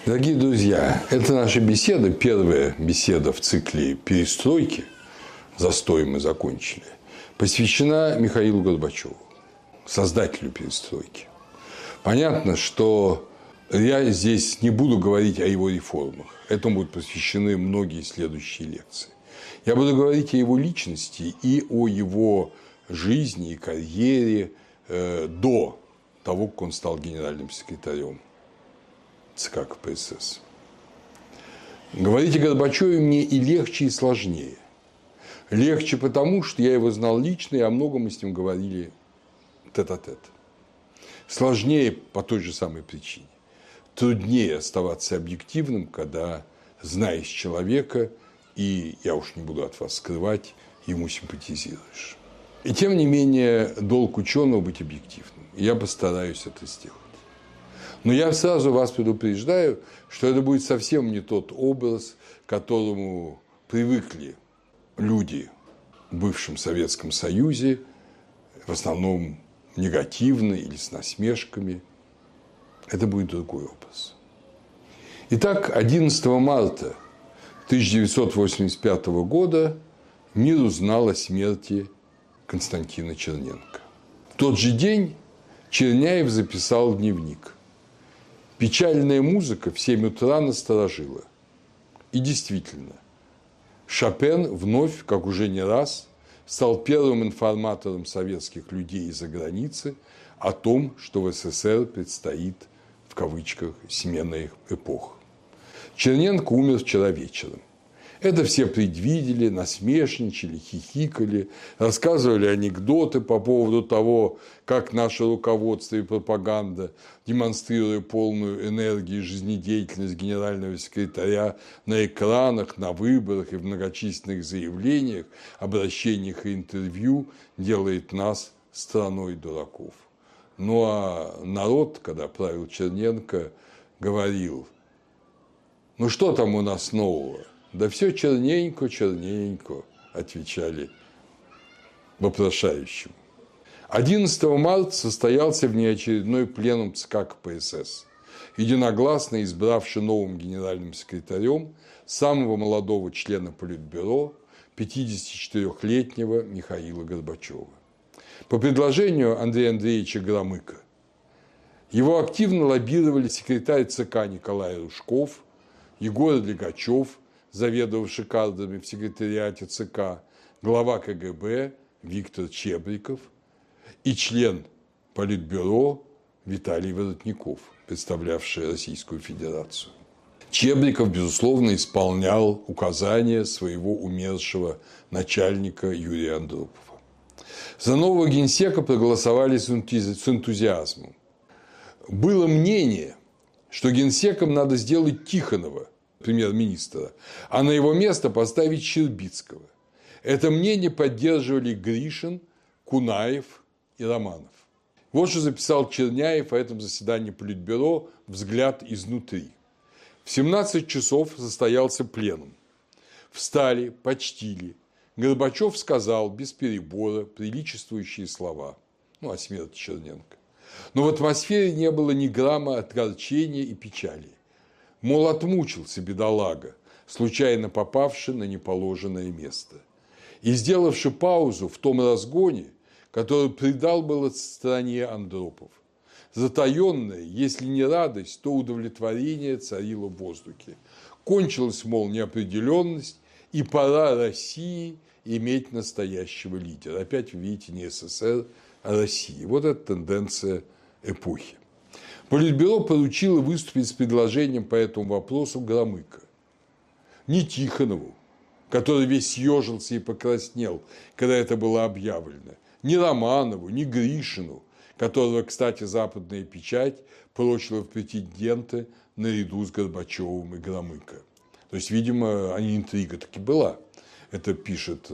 Дорогие друзья, это наша беседа, первая беседа в цикле «Перестройки», застой мы закончили, посвящена Михаилу Горбачеву, создателю перестройки. Понятно, что я здесь не буду говорить о его реформах. Этому будут посвящены многие следующие лекции. Я буду говорить о его личности и о его жизни и карьере до того, как он стал генеральным секретарем ЦК КПСС. Говорить о Горбачеве мне и легче, и сложнее. Легче потому, что я его знал лично, и о многом мы с ним говорили тет-а-тет. Сложнее по той же самой причине. Труднее оставаться объективным, когда знаешь человека, и, я уж не буду от вас скрывать, ему симпатизируешь. И тем не менее, долг ученого быть объективным. И я постараюсь это сделать. Но я сразу вас предупреждаю, что это будет совсем не тот образ, к которому привыкли люди в бывшем Советском Союзе, в основном негативно или с насмешками. Это будет другой образ. Итак, 11 марта 1985 года мир узнал о смерти Константина Черненко. В тот же день Черняев записал дневник. Печальная музыка в 7 утра насторожила. И действительно, Шопен вновь, как уже не раз, стал первым информатором советских людей из-за границы о том, что в СССР предстоит, в кавычках, сменная эпоха. Черненко умер вчера вечером. Это все предвидели, насмешничали, хихикали, рассказывали анекдоты по поводу того, как наше руководство и пропаганда, демонстрируя полную энергию и жизнедеятельность генерального секретаря на экранах, на выборах и в многочисленных заявлениях, обращениях и интервью, делает нас страной дураков. Ну а народ, когда правил Черненко, говорил: ну что там у нас нового? Да все черненько, черненько, отвечали вопрошающим. 11 марта состоялся внеочередной пленум ЦК КПСС, единогласно избравший новым генеральным секретарем самого молодого члена Политбюро, 54-летнего Михаила Горбачева. По предложению Андрея Андреевича Громыка. Его активно лоббировали секретарь ЦК Николай Рыжков, Егор Легачев, заведовавший кадрами в секретариате ЦК, глава КГБ Виктор Чебриков и член Политбюро Виталий Воротников, представлявший Российскую Федерацию. Чебриков, безусловно, исполнял указания своего умершего начальника Юрия Андропова. За нового генсека проголосовали с энтузиазмом. Было мнение, что генсеком надо сделать Тихонова, премьер-министра, а на его место поставить Щербицкого. Это мнение поддерживали Гришин, Кунаев и Романов. Вот что записал Черняев о этом заседании Политбюро «Взгляд изнутри». В 17 часов состоялся пленум. Встали, почтили. Горбачев сказал без перебора приличествующие слова о смерти Черненко. Но в атмосфере не было ни грамма огорчения и печали. Мол, отмучился бедолага, случайно попавший на неположенное место. И сделавший паузу в том разгоне, который придал было стране Андропов. Затаенная, если не радость, то удовлетворение царило в воздухе. Кончилась, мол, неопределенность, и пора России иметь настоящего лидера. Опять вы видите не СССР, а Россия. Вот это тенденция эпохи. Политбюро поручило выступить с предложением по этому вопросу Громыка. Не Тихонову, который весь съежился и покраснел, когда это было объявлено, не Романову, не Гришину, которого, кстати, западная печать прочила в претенденты наряду с Горбачевым и Громыко. То есть, видимо, интрига таки была. Это пишет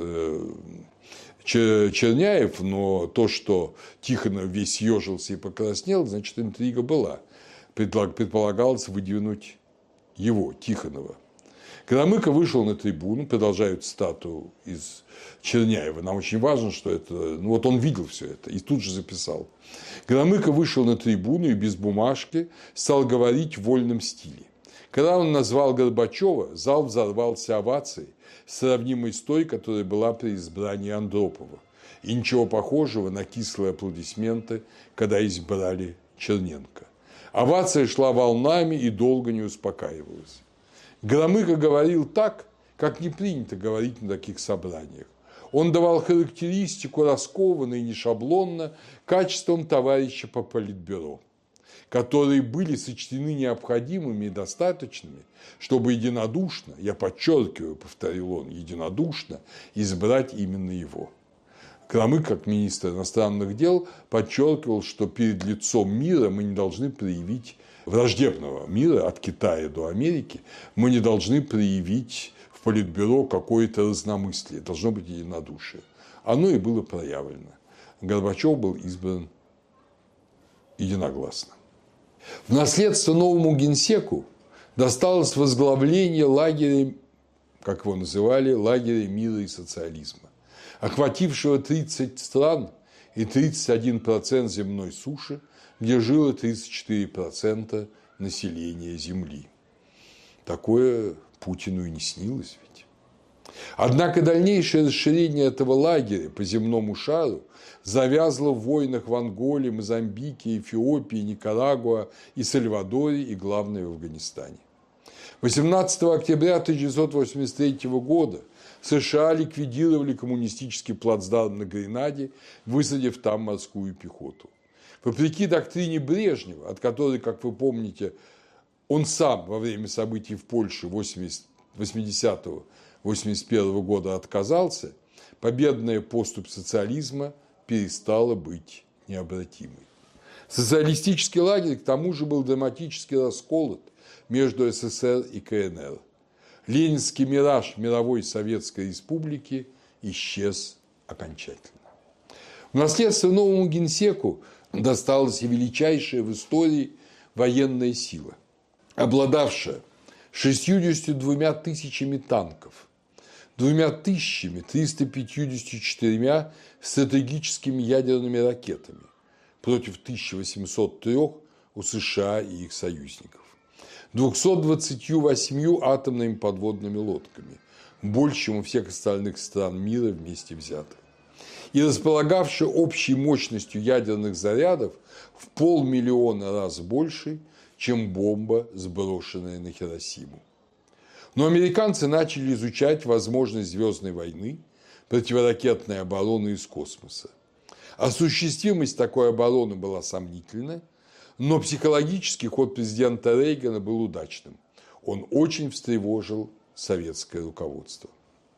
Черняев, но то, что Тихонов весь съежился и покраснел, значит, интрига была. Предполагалось выдвинуть его, Тихонова. Громыко вышел на трибуну, продолжают цитату из Черняева. Нам очень важно, что это... вот он видел все это и тут же записал. Громыко вышел на трибуну и без бумажки стал говорить в вольном стиле. Когда он назвал Горбачева, зал взорвался овацией, сравнимой с той, которая была при избрании Андропова, и ничего похожего на кислые аплодисменты, когда избрали Черненко. Овация шла волнами и долго не успокаивалась. Громыко говорил так, как не принято говорить на таких собраниях. Он давал характеристику раскованно и нешаблонно качествам товарища по политбюро, которые были сочтены необходимыми и достаточными, чтобы единодушно, я подчеркиваю, повторил он, единодушно избрать именно его. Громыко, как министр иностранных дел, подчеркивал, что перед лицом мира мы не должны проявить враждебного мира от Китая до Америки, мы не должны проявить в политбюро какое-то разномыслие, должно быть единодушие. Оно и было проявлено. Горбачев был избран единогласно. В наследство новому генсеку досталось возглавление лагеря, как его называли, лагеря мира и социализма, охватившего 30 стран и 31% земной суши, где жило 34% населения Земли. Такое Путину и не снилось ведь. Однако дальнейшее расширение этого лагеря по земному шару завязло в войнах в Анголе, Мозамбике, Эфиопии, Никарагуа и Сальвадоре и, главное, в Афганистане. 18 октября 1983 года США ликвидировали коммунистический плацдарм на Гренаде, высадив там морскую пехоту. Вопреки доктрине Брежнева, от которой, как вы помните, он сам во время событий в Польше 80-81 года отказался, победная поступь социализма перестала быть необратимой. Социалистический лагерь, к тому же, был драматически расколот между СССР и КНР. Ленинский мираж мировой Советской Республики исчез окончательно. В наследство новому генсеку досталась и величайшая в истории военная сила, обладавшая 62 тысячами танков, 2354 стратегическими ядерными ракетами против 1803 у США и их союзников, 228 атомными подводными лодками, больше, чем у всех остальных стран мира вместе взятых, и располагавшая общей мощностью ядерных зарядов в 500 000 раз больше, чем бомба, сброшенная на Хиросиму. Но американцы начали изучать возможность звездной войны, противоракетной обороны из космоса. Осуществимость такой обороны была сомнительна, но психологический ход президента Рейгана был удачным. Он очень встревожил советское руководство.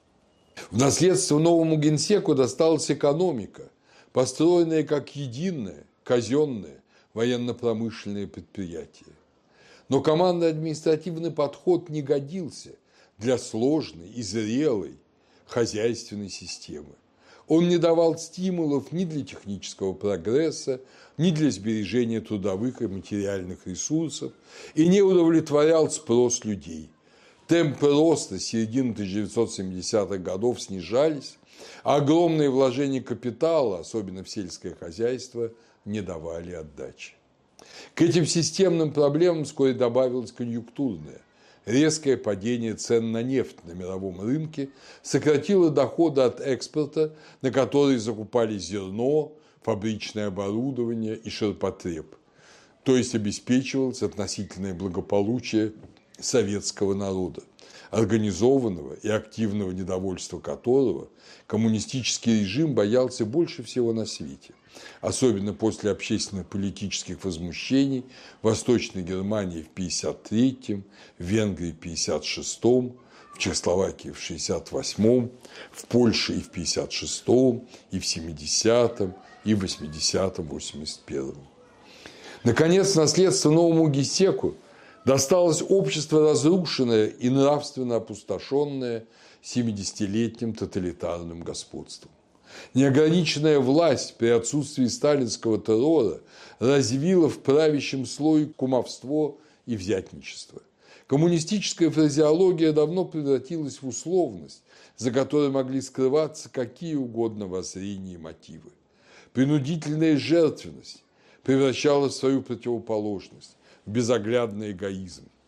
В наследство новому генсеку досталась экономика, построенная как единое, казенное военно-промышленное предприятие. Но командно-административный подход не годился для сложной и зрелой хозяйственной системы. Он не давал стимулов ни для технического прогресса, ни для сбережения трудовых и материальных ресурсов и не удовлетворял спрос людей. Темпы роста с середины 1970-х годов снижались, а огромные вложения капитала, особенно в сельское хозяйство, не давали отдачи. К этим системным проблемам вскоре добавилось конъюнктурное. Резкое падение цен на нефть на мировом рынке сократило доходы от экспорта, на которые закупали зерно, фабричное оборудование и ширпотреб, то есть обеспечивалось относительное благополучие советского народа, организованного и активного недовольства которого коммунистический режим боялся больше всего на свете, особенно после общественно-политических возмущений в Восточной Германии в 1953-м, в Венгрии в 1956-м, в Чехословакии в 1968-м, в Польше и в 1956-м, и в 1970-м, и в 1980-м, 1981-м. Наконец, наследство новому генсеку досталось общество, разрушенное и нравственно опустошенное 70-летним тоталитарным господством. Неограниченная власть при отсутствии сталинского террора развила в правящем слое кумовство и взятничество. Коммунистическая фразеология давно превратилась в условность, за которой могли скрываться какие угодно воззрения и мотивы. Принудительная жертвенность превращалась в свою противоположность – в безоглядный эгоизм.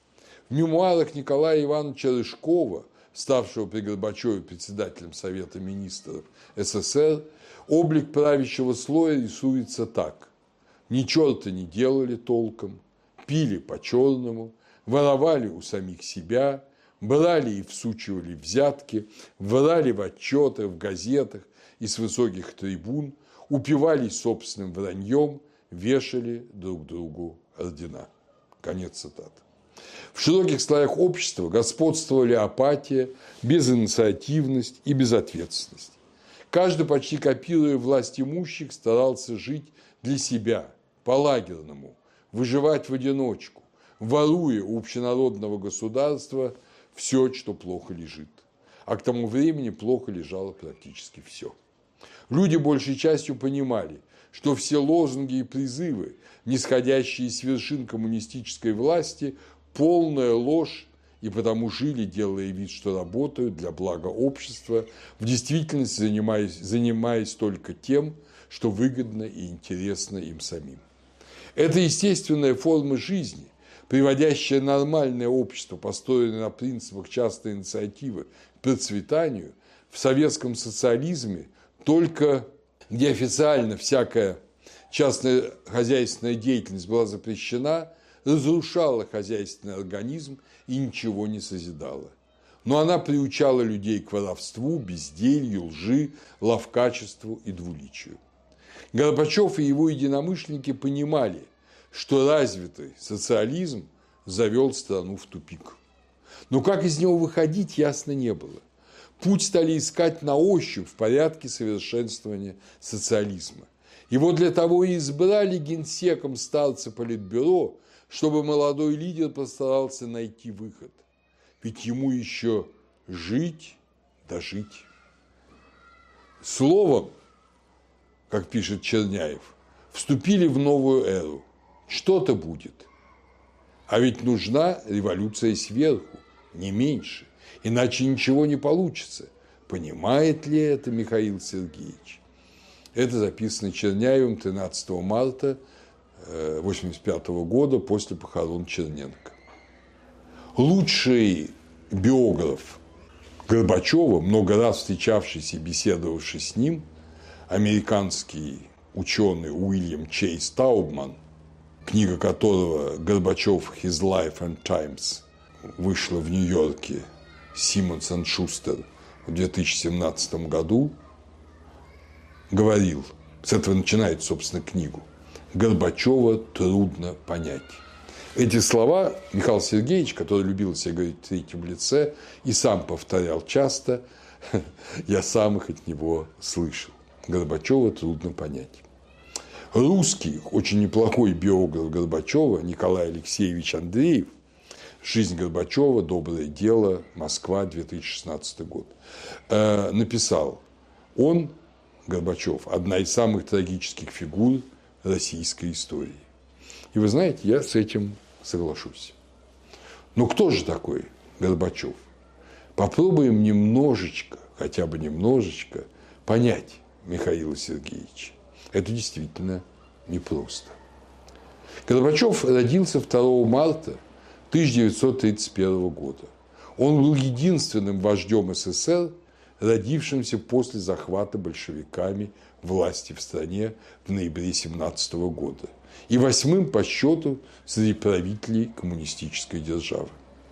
В мемуарах Николая Ивановича Рыжкова, ставшего при Горбачеве председателем Совета министров СССР, облик правящего слоя рисуется так. Ни черта не делали толком, пили по-черному, воровали у самих себя, брали и всучивали взятки, врали в отчетах, в газетах и с высоких трибун, упивались собственным враньем, вешали друг другу ордена. Конец цитаты. В широких слоях общества господствовали апатия, безинициативность и безответственность. Каждый, почти копируя власть имущих, старался жить для себя, по-лагерному, выживать в одиночку, воруя у общенародного государства все, что плохо лежит. А к тому времени плохо лежало практически все. Люди большей частью понимали, что все лозунги и призывы, нисходящие с вершин коммунистической власти, полная ложь, и потому жили, делая вид, что работают для блага общества, в действительности занимаясь только тем, что выгодно и интересно им самим. Это естественная форма жизни, приводящая нормальное общество, построенное на принципах частной инициативы, к процветанию, в советском социализме, только где официально всякая частная хозяйственная деятельность была запрещена, разрушала хозяйственный организм и ничего не созидала. Но она приучала людей к воровству, безделью, лжи, ловкачеству и двуличию. Горбачев и его единомышленники понимали, что развитый социализм завел страну в тупик. Но как из него выходить, ясно не было. Путь стали искать на ощупь в порядке совершенствования социализма. Его для того и избрали генсеком старца Политбюро, чтобы молодой лидер постарался найти выход. Ведь ему еще жить да жить. Словом, как пишет Черняев, вступили в новую эру. Что-то будет. А ведь нужна революция сверху, не меньше. Иначе ничего не получится. Понимает ли это Михаил Сергеевич? Это записано Черняевым 13 марта 1985 года после похорон Черненко. Лучший биограф Горбачева, много раз встречавшийся и беседовавший с ним, американский ученый Уильям Чейз Таубман, книга которого «Горбачев. His Life and Times» вышла в Нью-Йорке, Симмонс энд Шустер в 2017 году, говорил, с этого начинает, собственно, книгу, Горбачева трудно понять. Эти слова Михаил Сергеевич, который любил себе говорить в третьем лице, и сам повторял часто, я сам их от него слышал. Горбачева трудно понять. Русский, очень неплохой биограф Горбачева Николай Алексеевич Андреев, «Жизнь Горбачева. Доброе дело. Москва. 2016 год», написал, он, Горбачев, одна из самых трагических фигур российской истории. И вы знаете, я с этим соглашусь. Но кто же такой Горбачев? Попробуем немножечко, хотя бы немножечко, понять Михаила Сергеевича. Это действительно непросто. Горбачев родился 2 марта 1931 года. Он был единственным вождем СССР, родившимся после захвата большевиками власти в стране в ноябре 1917 года и 8-м по счету среди правителей коммунистической державы.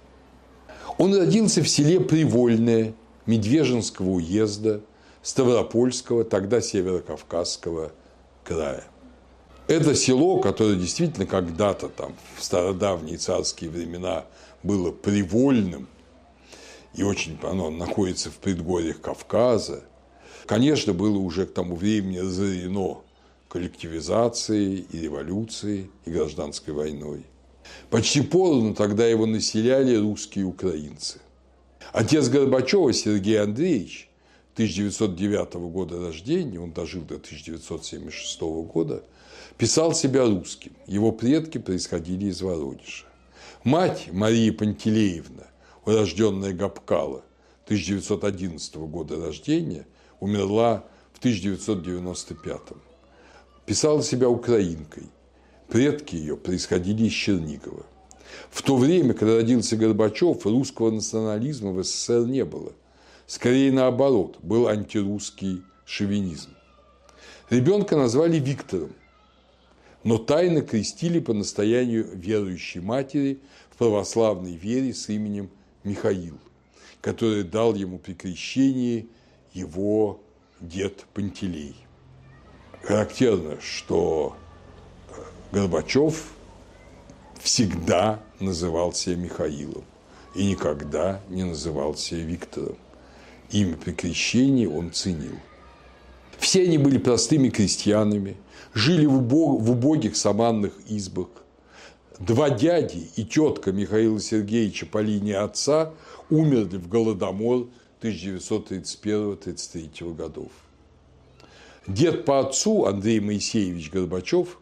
Он родился в селе Привольное Медвежьенского уезда Ставропольского, тогда Северокавказского края. Это село, которое действительно когда-то там в стародавние царские времена было привольным, и очень оно находится в предгорьях Кавказа, конечно, было уже к тому времени разорено коллективизацией и революцией, и гражданской войной. Почти поровну тогда его населяли русские и украинцы. Отец Горбачева, Сергей Андреевич, 1909 года рождения, он дожил до 1976 года, писал себя русским. Его предки происходили из Воронежа. Мать Мария Пантелеевна, урожденная Гапкала, 1911 года рождения, умерла в 1995. Писала себя украинкой. Предки ее происходили из Чернигова. В то время, когда родился Горбачев, русского национализма в СССР не было. Скорее наоборот, был антирусский шовинизм. Ребенка назвали Виктором, но тайно крестили по настоянию верующей матери в православной вере с именем Михаил, который дал ему при крещении его дед Пантелей. Характерно, что Горбачев всегда называл себя Михаилом и никогда не называл себя Виктором. Имя при крещении он ценил. Все они были простыми крестьянами, жили в убогих саманных избах. Два дяди и тетка Михаила Сергеевича по линии отца умерли в Голодомор 1931-1933 годов. Дед по отцу Андрей Моисеевич Горбачев,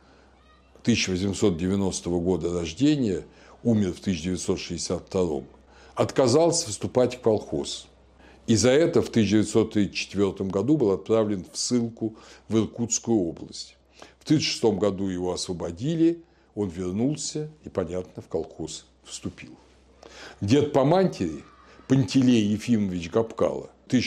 1890 года рождения, умер в 1962, отказался вступать в колхоз. И за это в 1934 году был отправлен в ссылку в Иркутскую область. В 1936 году его освободили, он вернулся и, понятно, в колхоз вступил. Дед по матери Пантелей Ефимович Гапкало,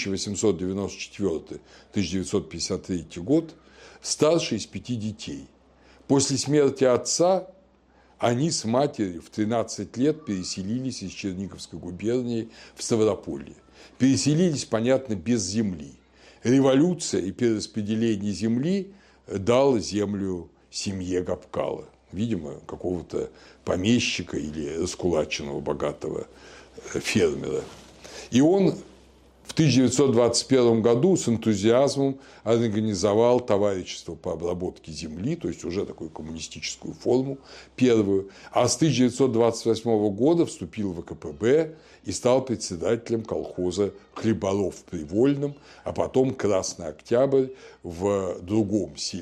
1894-1953 год, старший из 5 детей. После смерти отца они с матерью в 13 лет переселились из Черниговской губернии в Ставрополье. Переселились, понятно, без земли. Революция и перераспределение земли дал землю семье Гапкало. Видимо, какого-то помещика или раскулаченного богатого фермера. И он в 1921 году с энтузиазмом организовал товарищество по обработке земли, то есть уже такую коммунистическую форму первую, а с 1928 года вступил в ВКПБ и стал председателем колхоза «Хлеборов» в Привольном, а потом «Красный Октябрь» в другом селе